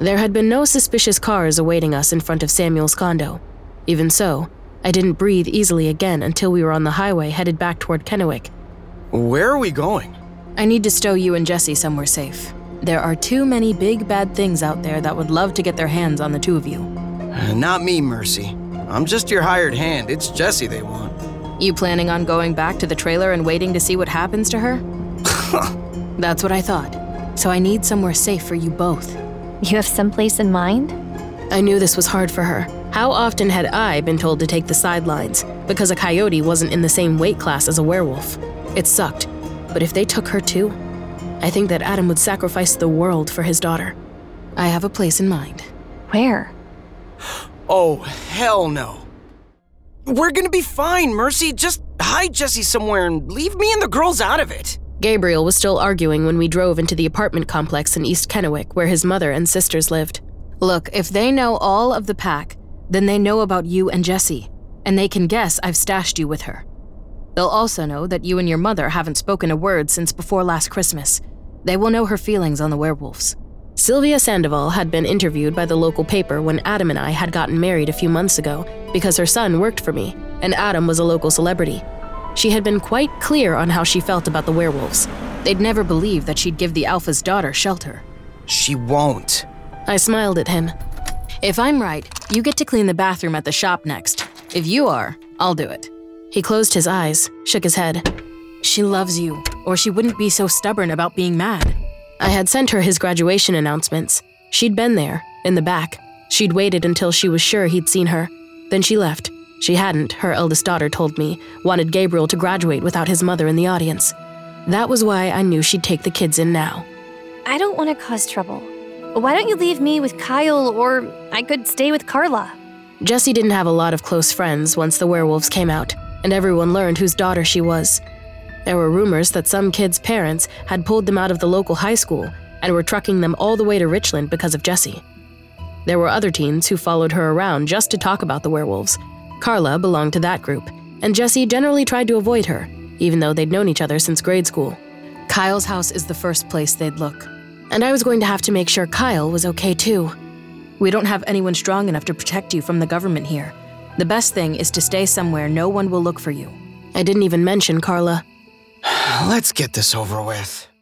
There had been no suspicious cars awaiting us in front of Samuel's condo. Even so, I didn't breathe easily again until we were on the highway headed back toward Kennewick. Where are we going? I need to stow you and Jesse somewhere safe. There are too many big bad things out there that would love to get their hands on the two of you. Not me, Mercy. I'm just your hired hand. It's Jesse they want. You planning on going back to the trailer and waiting to see what happens to her? That's what I thought. So I need somewhere safe for you both. You have someplace in mind? I knew this was hard for her. How often had I been told to take the sidelines because a coyote wasn't in the same weight class as a werewolf? It sucked, but if they took her too, I think that Adam would sacrifice the world for his daughter. I have a place in mind. Where? Oh, hell no. We're gonna be fine, Mercy. Just hide Jesse somewhere and leave me and the girls out of it. Gabriel was still arguing when we drove into the apartment complex in East Kennewick where his mother and sisters lived. Look, if they know all of the pack, then they know about you and Jesse, and they can guess I've stashed you with her. They'll also know that you and your mother haven't spoken a word since before last Christmas. They will know her feelings on the werewolves. Sylvia Sandoval had been interviewed by the local paper when Adam and I had gotten married a few months ago because her son worked for me, and Adam was a local celebrity. She had been quite clear on how she felt about the werewolves. They'd never believed that she'd give the Alpha's daughter shelter. She won't. I smiled at him. If I'm right, you get to clean the bathroom at the shop next. If you are, I'll do it. He closed his eyes, shook his head. She loves you, or she wouldn't be so stubborn about being mad. I had sent her his graduation announcements. She'd been there, in the back. She'd waited until she was sure he'd seen her. Then she left. She hadn't, her eldest daughter told me, wanted Gabriel to graduate without his mother in the audience. That was why I knew she'd take the kids in now. I don't want to cause trouble. Why don't you leave me with Kyle, or I could stay with Carla? Jesse didn't have a lot of close friends once the werewolves came out, and everyone learned whose daughter she was. There were rumors that some kids' parents had pulled them out of the local high school and were trucking them all the way to Richland because of Jesse. There were other teens who followed her around just to talk about the werewolves. Carla belonged to that group, and Jesse generally tried to avoid her, even though they'd known each other since grade school. Kyle's house is the first place they'd look, and I was going to have to make sure Kyle was okay too. We don't have anyone strong enough to protect you from the government here. The best thing is to stay somewhere no one will look for you. I didn't even mention Carla. Let's get this over with.